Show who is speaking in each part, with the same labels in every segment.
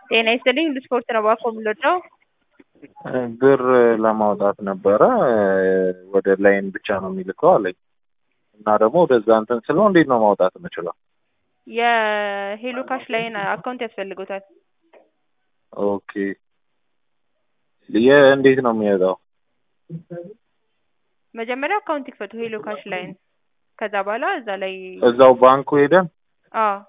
Speaker 1: ጤና ይስጥልኝ ስፖርት ነው ባኮ የምንወደው።
Speaker 2: ብር ለማውጣት ነበረ ወደ ላይን ብቻ ነው የሚልከው አለኝ እና ደግሞ ወደዛ እንትን ስለው እንዴት ነው ማውጣት የምችለው?
Speaker 1: የሄሎ ካሽ ላይን አካውንት ያስፈልጎታል።
Speaker 2: ኦኬ እንዴት ነው የሚያወጣው?
Speaker 1: መጀመሪያ አካውንት ይክፈቱ ሄሎ ካሽ ላይን። ከዛ በኋላ እዛ ላይ
Speaker 2: እዛው ባንኩ ሄደን
Speaker 1: አዎ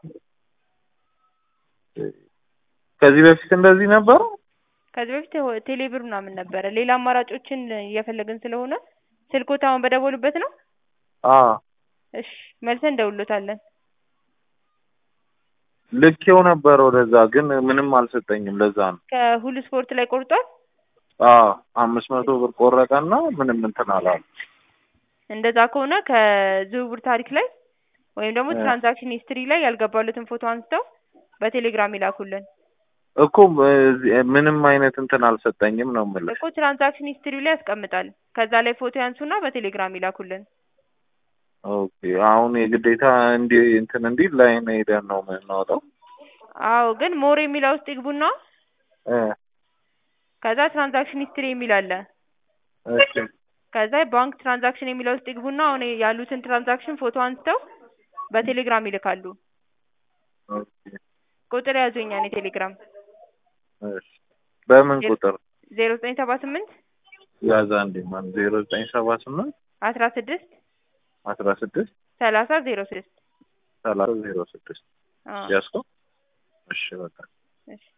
Speaker 2: ከዚህ በፊት እንደዚህ ነበር?
Speaker 1: ከዚህ በፊት ቴሌብር ምናምን ነበረ። ሌላ አማራጮችን እየፈለግን ስለሆነ ስልኮት አሁን በደወሉበት ነው?
Speaker 2: አዎ
Speaker 1: እሺ መልሰን እንደውሎታለን።
Speaker 2: ልኬው ነበር ወደዛ ግን ምንም አልሰጠኝም። ለዛ ነው
Speaker 1: ከሁሉ ስፖርት ላይ ቆርጧል።
Speaker 2: 500 ብር ቆረጠና ምንም እንትን አላለም።
Speaker 1: እንደዛ ከሆነ ከዝውውር ታሪክ ላይ ወይም ደግሞ ትራንዛክሽን ሂስትሪ ላይ ያልገባሉትን ፎቶ አንስተው በቴሌግራም ይላኩልን።
Speaker 2: እኮ ምንም አይነት እንትን አልሰጠኝም ነው የምልህ
Speaker 1: እኮ ትራንዛክሽን ሂስትሪ ላይ ያስቀምጣል። ከዛ ላይ ፎቶ ያንሱና በቴሌግራም ይላኩልን።
Speaker 2: ኦኬ አሁን የግዴታ እንዲ ላይን ሄደን ነው የምናወጣው?
Speaker 1: አዎ ግን ሞር የሚለው ውስጥ ይግቡና ከዛ ትራንዛክሽን ሂስትሪ የሚል አለ።
Speaker 2: እሺ
Speaker 1: ከዛ ባንክ ትራንዛክሽን የሚለው ውስጥ ይግቡና አሁን ያሉትን ትራንዛክሽን ፎቶ አንስተው በቴሌግራም ይልካሉ።
Speaker 2: ኦኬ
Speaker 1: ቁጥር ያዙኛ ነው ቴሌግራም።
Speaker 2: እሺ በምን ቁጥር?
Speaker 1: 0978
Speaker 2: ያዛ እንዴ ማን 0978
Speaker 1: 16
Speaker 2: 16
Speaker 1: 30 06
Speaker 2: 30 06 ያስኮ። እሺ በቃ
Speaker 1: እሺ